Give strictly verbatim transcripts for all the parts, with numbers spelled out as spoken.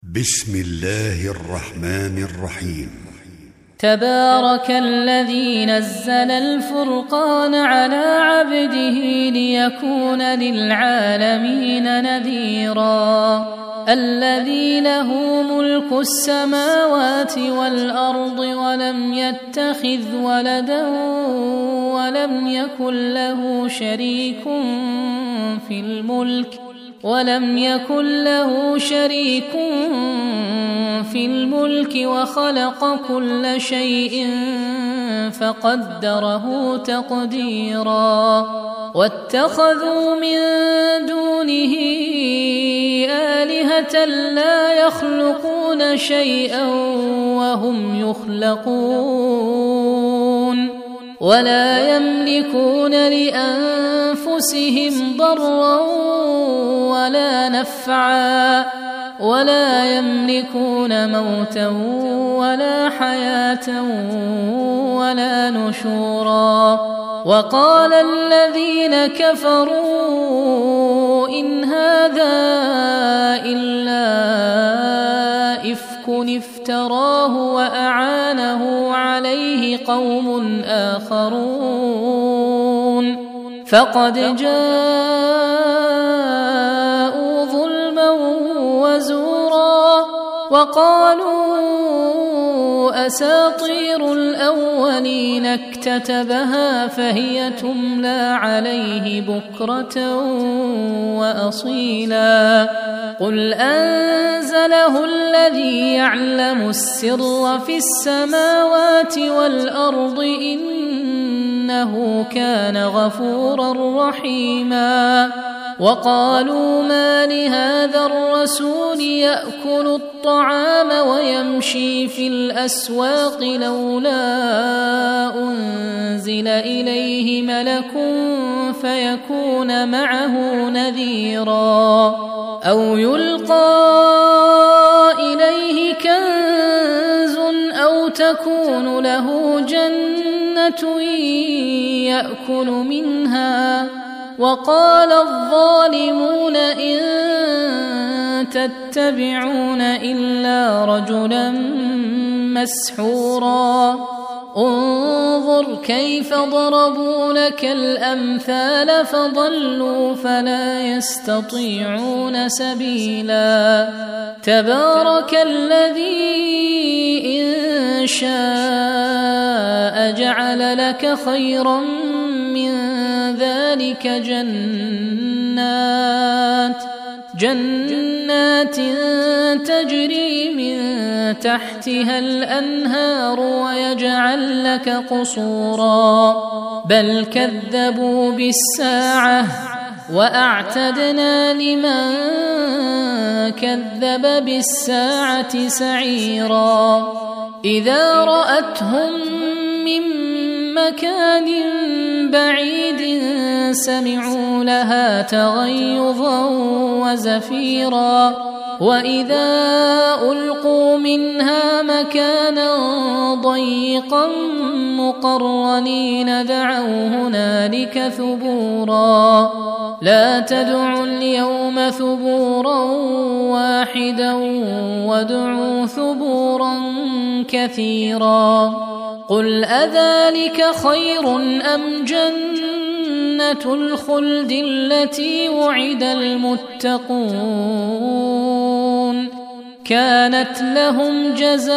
بسم الله الرحمن الرحيم. تبارك الذي نزل الفرقان على عبده ليكون للعالمين نذيرا. الذي له ملك السماوات والأرض ولم يتخذ ولدا ولم يكن له شريك في الملك ولم يكن له شريك في الملك وخلق كل شيء فقدره تقديرا. واتخذوا من دونه آلهة لا يخلقون شيئا وهم يخلقون ولا يملكون لأنفسهم ضرا ولا نفعا ولا يملكون موتا ولا حياة ولا نشورا. وقال الذين كفروا إن هذا إلا إفك افتراه وأعانه عليه قوم آخرون فقد جاءوا ظلما وزورا. وقالوا أساطير الأولين اكتتبها فهي تملى عليه بكرة وأصيلا. قل أنزله الذي يعلم السر في السماوات والأرض إنه كان غفورا رحيما. وقالوا ما لهذا الرسول يأكل الطعام ويمشي في الأسواق لولا أنزل إليه ملك فيكون معه نذيرا أو يلقى إليه كنز أو تكون له جنة يأكل منها. وقال الظالمون إن تتبعون إلا رجلا مسحورا. انظر كيف ضربوا لك الأمثال فضلوا فلا يستطيعون سبيلا. تبارك الذي إن شاء جعل لك خيرا من ذلك جنات جنات تجري من تحتها الأنهار ويجعل لك قصورا بل كذبوا بالساعة وأعتدنا لمن كذب بالساعة سعيرا. إذا رأتهم من مكان بعيد سمعوا لها تغيظا وزفيرا. وإذا ألقوا منها مكانا ضيقا مقرنين دعوا هنالك ثبورا. لا تدعوا اليوم ثبورا واحدا وادعوا ثبورا كثيرا. قل أذلك خير أم جنة الخلد التي وعد المتقون كانت لهم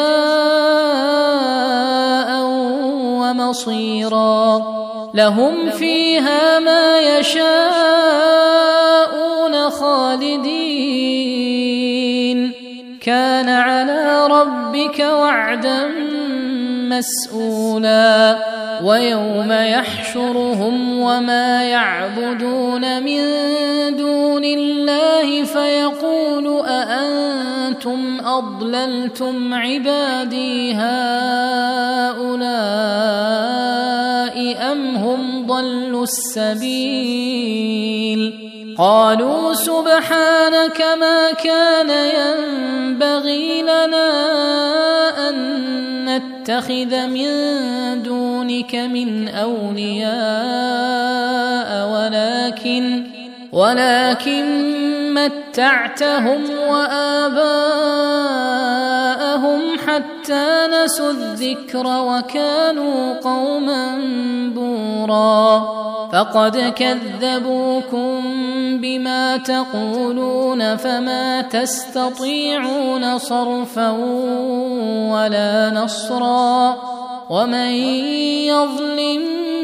جزاء ومصيرا. لهم فيها ما يشاءون خالدين كان على ربك وعدا مسؤولا. ويوم يحشرهم وما يعبدون من دون الله فيقول أأنتم أضللتم عبادي هؤلاء أم هم ضلوا السبيل. قالوا سبحانك ما كان ينبغي لنا أن نتخذ من دونك من أولياء ولكن ولكن متعتهم وآباءهم حتى نسوا الذكر وكانوا قوما بورا فقد كذبوكم بما تقولون فما تستطيعون صرفا ولا نصرا ومن يظلم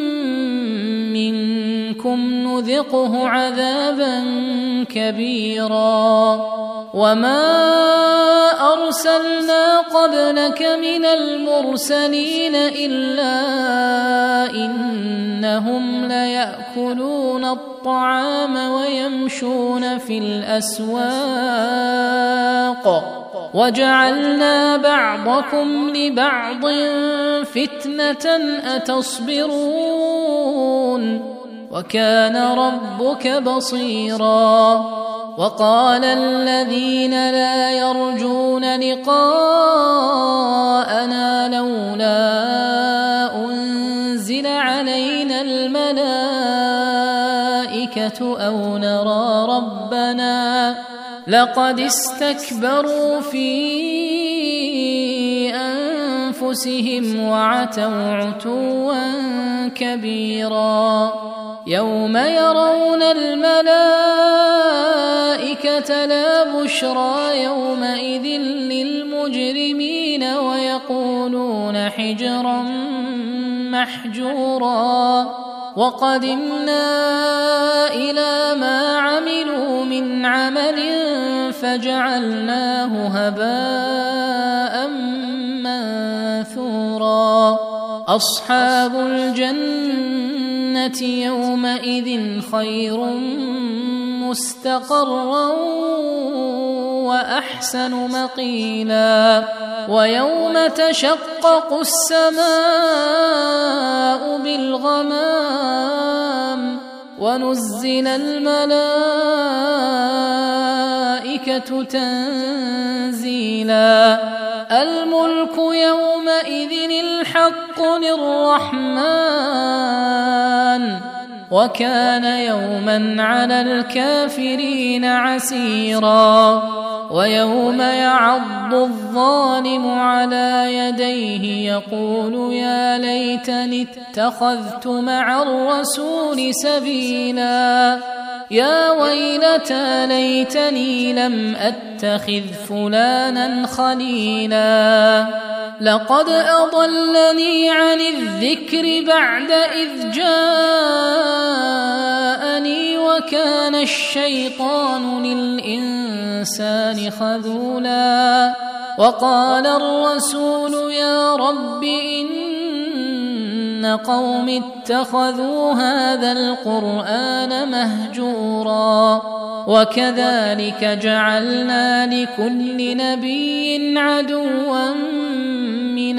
منكم نذقه عذابا كبيرا وما أرسلنا قبلك من المرسلين إلا إنهم ليأكلون الطعام ويمشون في الأسواق وجعلنا بعضكم لبعض فتنة أتصبرون وكان ربك بصيرا وقال الذين لا يرجون لقاءنا لولا أنزل علينا الملائكة أو نرى ربنا لقد استكبروا في أنفسهم وعتوا عتوا كبيرا يوم يرون الملائكة لا بشرى يومئذ للمجرمين ويقولون حجرا محجورا وقدمنا إلى ما عملوا من عمل فجعلناه هباء منثورا أصحاب الجنة يومئذ خير مستقرا وأحسن مقيلا ويوم تشقق السماء بالغمام ونزل الملائكة تنزيلا الملك يومئذ الحق للرحمن وكان يوما على الكافرين عسيرا ويوم يعض الظالم على يديه يقول يا ليتني اتخذت مع الرسول سبيلا يا ويلتى ليتني لم أتخذ فلانا خليلا لقد أضلني عن الذكر بعد إذ جاءني وكان الشيطان للإنسان خذولا وقال الرسول يا رب إن قوم اتخذوا هذا القرآن مهجورا وكذلك جعلنا لكل نبي عدوا من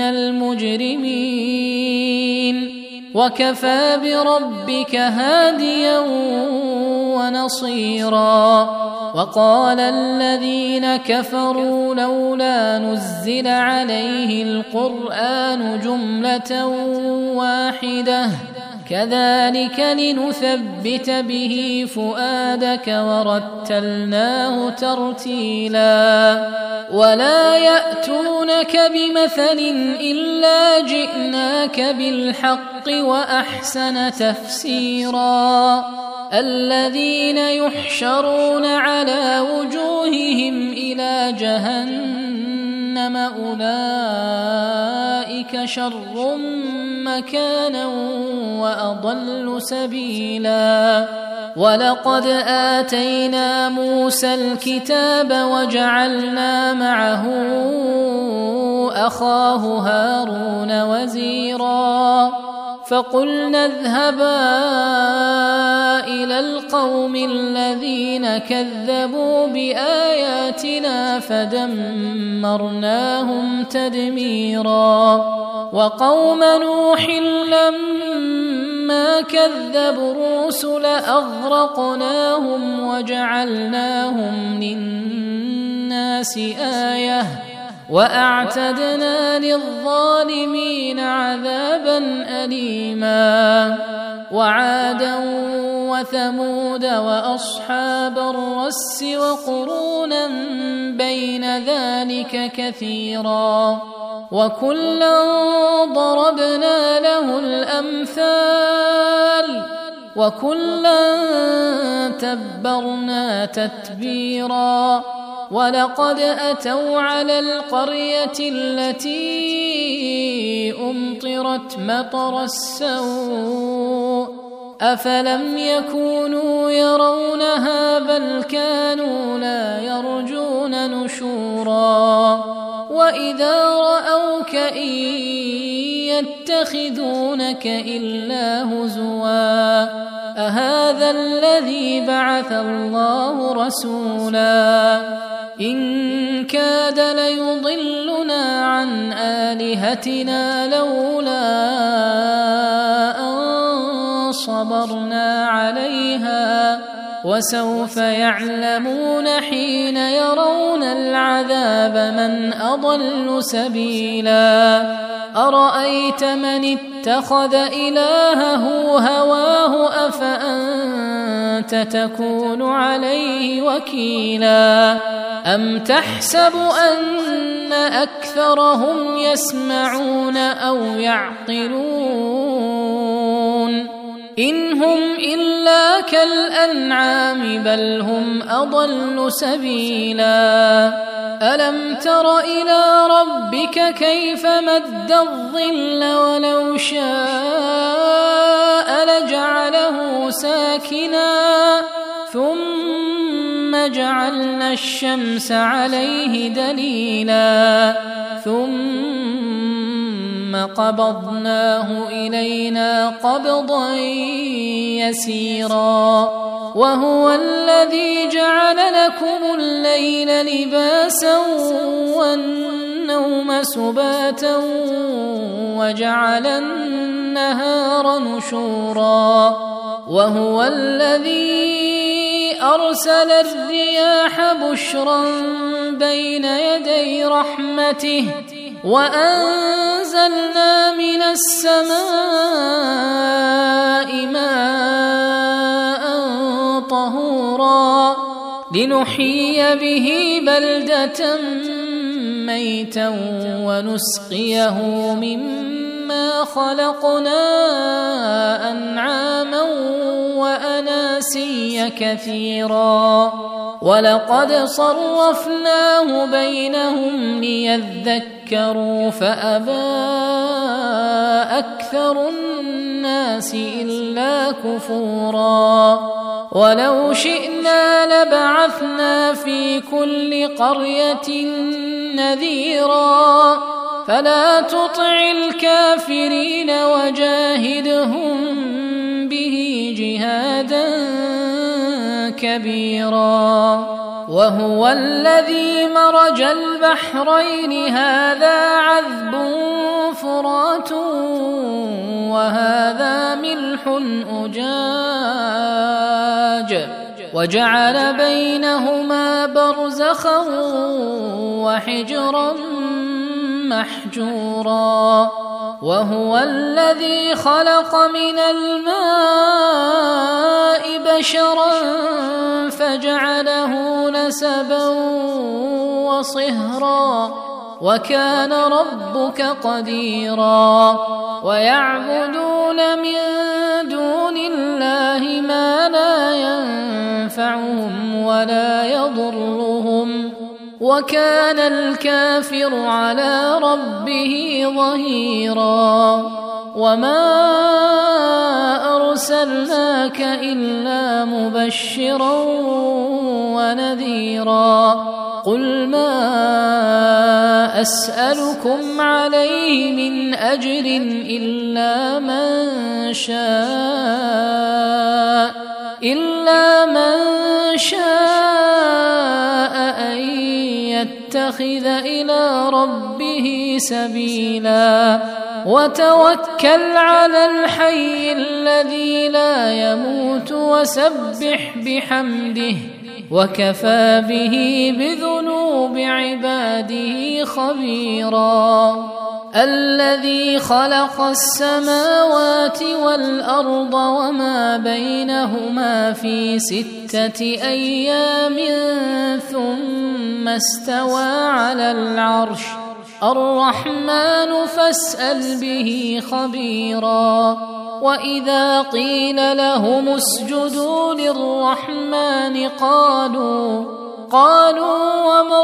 المجرمين وكفى بربك هاديا ونصيرا وقال الذين كفروا لولا نزل عليه القرآن جملة واحدة كذلك لنثبت به فؤادك ورتلناه ترتيلا ولا يأتونك بمثل إلا جئناك بالحق وأحسن تفسيرا الذين يحشرون على وجوههم إلى جهنم أولئك شر مكانا وأضل سبيلا ولقد آتينا موسى الكتاب وجعلنا معه أخاه هارون وزيرا فقلنا اذهبا إلى القوم الذين كذبوا بآياتنا فدمرناهم تدميرا وقوم نوح لما كذبوا الرسل أغرقناهم وجعلناهم للناس آية وأعتدنا للظالمين عذابا أليما وعادا وثمود وأصحاب الرس وقرونا بين ذلك كثيرا وكلا ضربنا له الأمثال وكلا تبرنا تتبيرا ولقد أتوا على القرية التي أمطرت مطر السوء أفلم يكونوا يرونها بل كانوا لا يرجون نشورا وإذا رأوك إن يتخذونك إلا هزوا أهذا الذي بعث الله رسولا إن كاد ليضلنا عن آلهتنا لولا أن صبرنا عليها وسوف يعلمون حين يرون العذاب من أضل سبيلا أرأيت من اتخذ إلهه هواه أفأنت تكون عليه وكيلا أم تحسب أن أكثرهم يسمعون أو يعقلون إن هم إلا كالأنعام بل هم أضل سبيلا ألم تر إلى ربك كيف مد الظل ولو شاء لجعله ساكنا ثم جعلنا الشمس عليه دليلا ثم قبضناه إلينا قبضا يسيرا وهو الذي جعل لكم الليل لباسا والنوم سباتا وجعل النهار نشورا وهو الذي أرسل الرياح بشرا بين يدي رحمته وأنزلنا من السماء ماء طهورا لنحيي به بلدة ميتا ونسقيه مما خلقنا أنعاما وأناسيا كثيرا ولقد صرفناه بينهم ليذكروا فأبى أكثر الناس إلا كفورا ولو شئنا لبعثنا في كل قرية نذيرا فلا تطع الكافرين وجاهدهم به جهادا كبيرا وهو الذي مرج البحرين هذا عذب فرات وهذا ملح أجاج وجعل بينهما برزخا وحجرا محجورا وهو الذي خلق من الماء بشرا فجعله نسبا وصهرا وكان ربك قديرا ويعبدون من دون الله ما لا ينفعهم ولا يضرهم وكان الكافر على ربه ظهيرا وما أرسلناك إلا مبشرا ونذيرا قل ما أسألكم عليه من أجر إلا من شاء إلا من شاء أن يتخذ إلى ربه سبيلا وتوكل على الحي الذي لا يموت وسبح بحمده وكفى به بذنوب عباده خبيرا الذي خلق السماوات والأرض وما بينهما في ستة أيام ثم استوى على العرش الرحمن فاسأل به خبيرا. وإذا قيل لهم اسجدوا للرحمن قالوا قالوا وما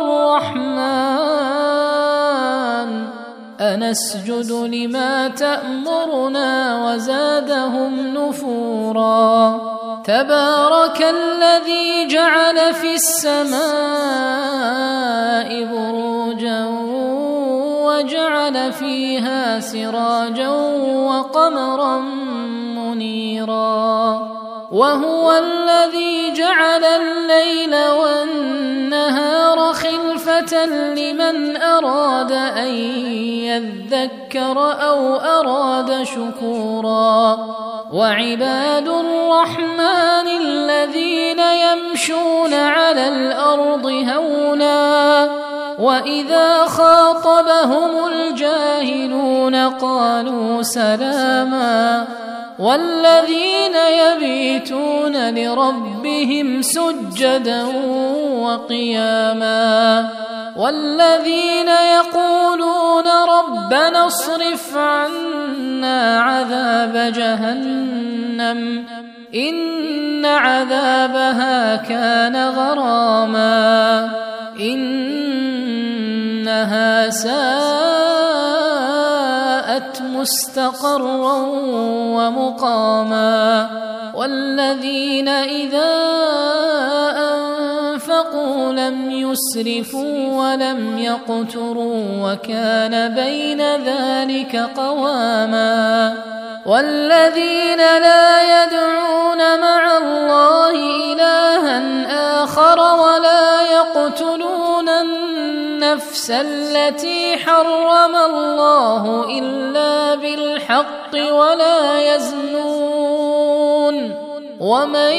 الرحمن أنسجد لما تأمرنا وزادهم نفورا. تبارك الذي جعل في السماء بروجا وجعل فيها سراجا وقمرا منيرا. وهو الذي جعل الليل والنهار خلفة لمن أراد أن يذكر أو أراد شكورا. وعباد الرحمن الذين يمشون على الأرض هونا وإذا خاطبهم الجاهلون قالوا سلاما. والذين يبيتون لربهم سجدا وقياما. والذين يقولون ربنا اصرف عنا عذاب جهنم إن عذابها كان غراما إنها ساءت مستقرا ومقاما. والذين إذا أنفقوا لم يسرفوا ولم يقتروا وكان بين ذلك قواما. والذين لا يدعون مع الله إلها آخر ولا يقتلون النفس التي حرم الله إلا بالحق ولا يزنون ومن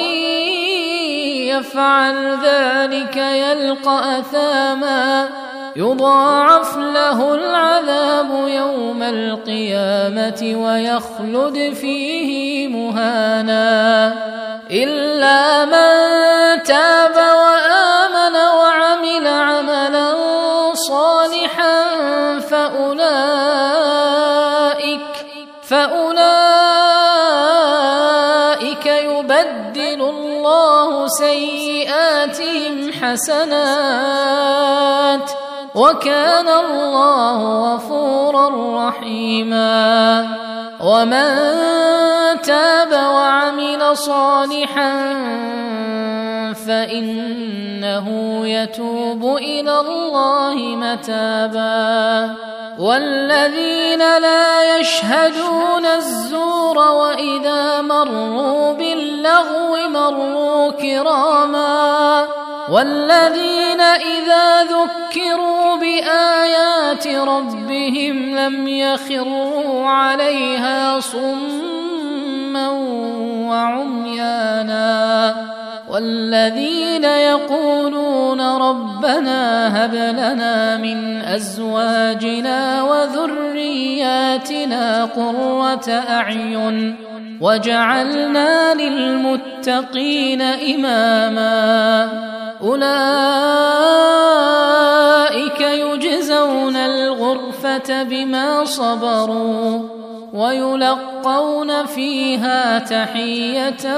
يفعل ذلك يلقى أثاما يضاعف له العذاب يوم القيامة ويخلد فيه مهانا إلا من تاب وآمن وعمل عملا صالحا فأولئك فأولئك يبدل الله سيئاتهم حسنات وكان الله غفورا رحيما. ومن تاب وعمل صالحا فإنه يتوب إلى الله متابا. والذين لا يشهدون الزور وإذا مروا باللغو مروا كراما. والذين إذا ذكروا بآيات ربهم لم يخروا عليها صما وعميانا. والذين يقولون ربنا هب لنا من أزواجنا وذرياتنا قرة أعين وجعلنا للمتقين إماما. أولئك يجزون الغرفة بما صبروا ويلقون فيها تحية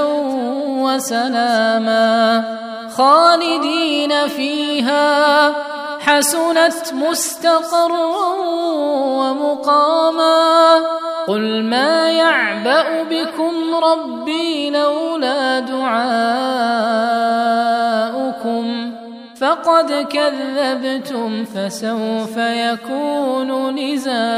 وسلاما خالدين فيها حسنت مستقرا ومقاما. قل ما يعبأ بكم ربي لولا دعاؤكم فقد كذبتم فسوف يكون لزاما.